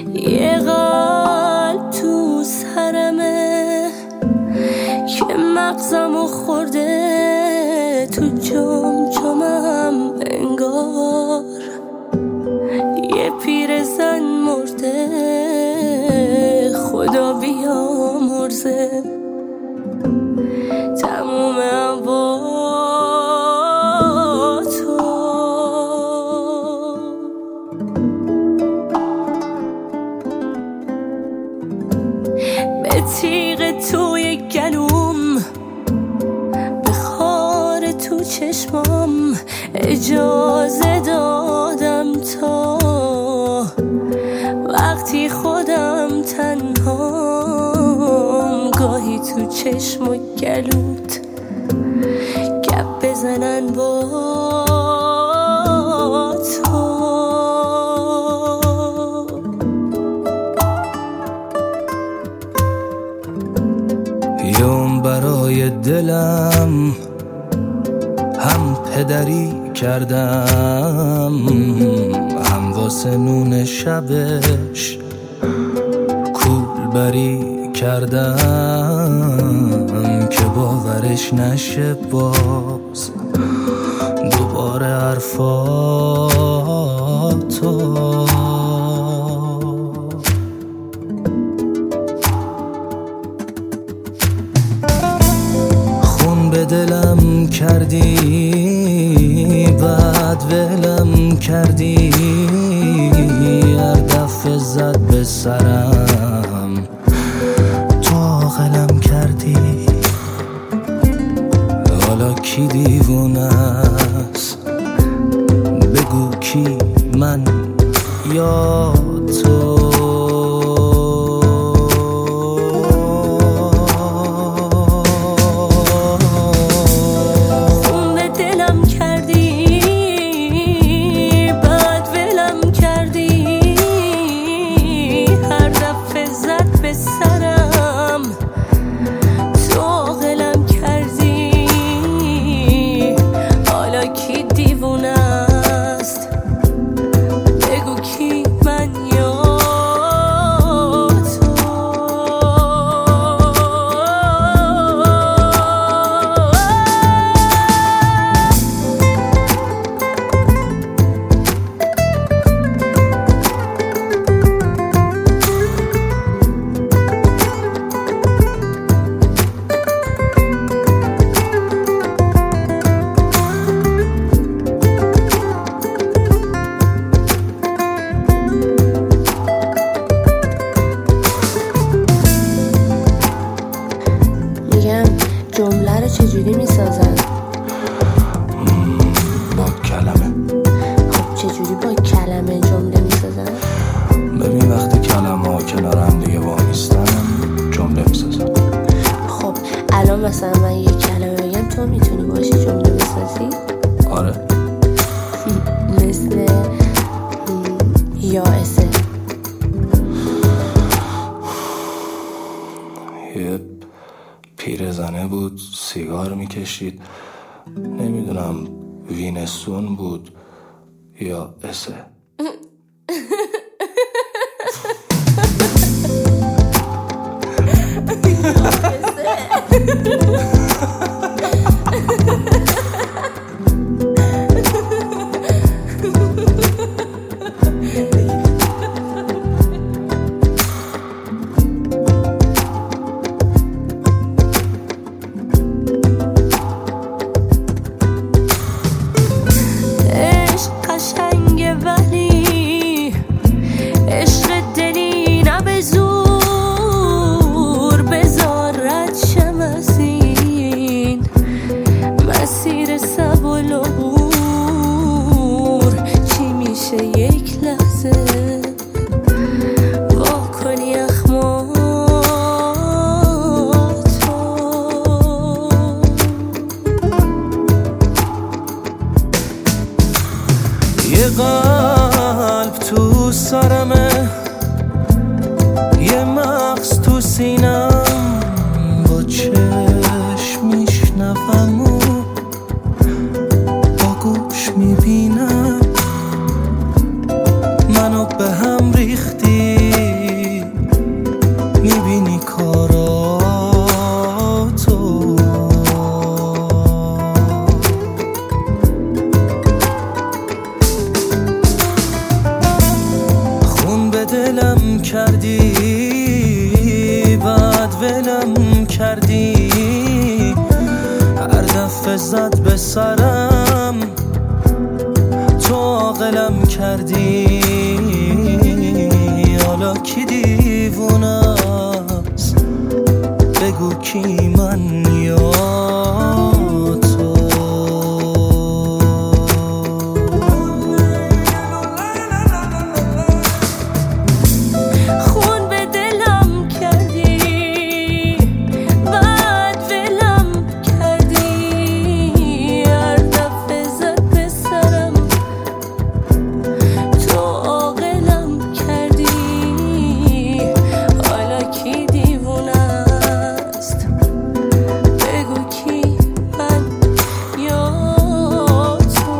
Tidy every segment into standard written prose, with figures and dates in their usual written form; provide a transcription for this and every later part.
یه قلب تو سرمه که مغزمو خورده تو جمجمم انگار. یه پیرزن مرده خدا بیامرزه تموم با تو. به تیغ توی گلوم، به خار تو چشمام اجازه دادم تا وقتی خودم تنهام گاهی تو چشم و گلوت گپ بزنن با تو. یوم برای دلم هم پدری کردم، هم واسه نون شبش کولبری کردم که باورش نشه باز دوباره حرفاتو. خون به دلم کردی بعد ولم کردی، هر دفعه زد به سرم تو عاقلم کردی. حالا کی دیوونه است بگو کی، من یا تو؟ جمله رو چجوری میسازن؟ با کلمه. خب چجوری با کلمه جمله میسازن؟ ببین وقتی کلمه ها کنار هم دیگه وامیستن جمله میسازن. خب الان مثلا من یه کلمه بگم تو میتونی باشی جمله بسازی؟ آره. مثل یائسه. یه پیرزنه بود سیگار میکشید، نمیدونم وینستون بود یا اسه. یه قلب تو سرمه، یه مغز تو سینم، با چشم میشنوم و با گوش میبینم منو به هم ریختی. کردی بعد ولم کردی هر دفعه زد به سرم تو عاقلم کردی حالا کی دیوونه است بگو کی من یا تو خون به دلم کردی بعد ولم کردی هر دفعه زد به سرم تو عاقلم کردی حالا کی دیوونه است بگو کی من یا تو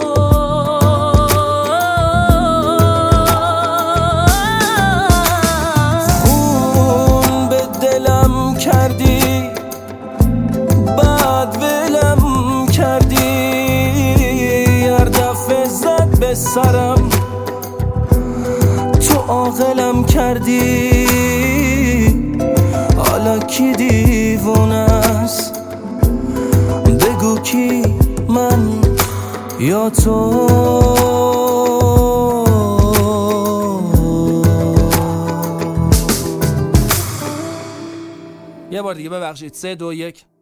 خون به دلم کردی بعد ولم کردی هر دفعه زد به سرم تو عاقلم کردی حالا کی دیوونه است بگو کی من یا تو یه بار دیگه ببخشید 3 2 1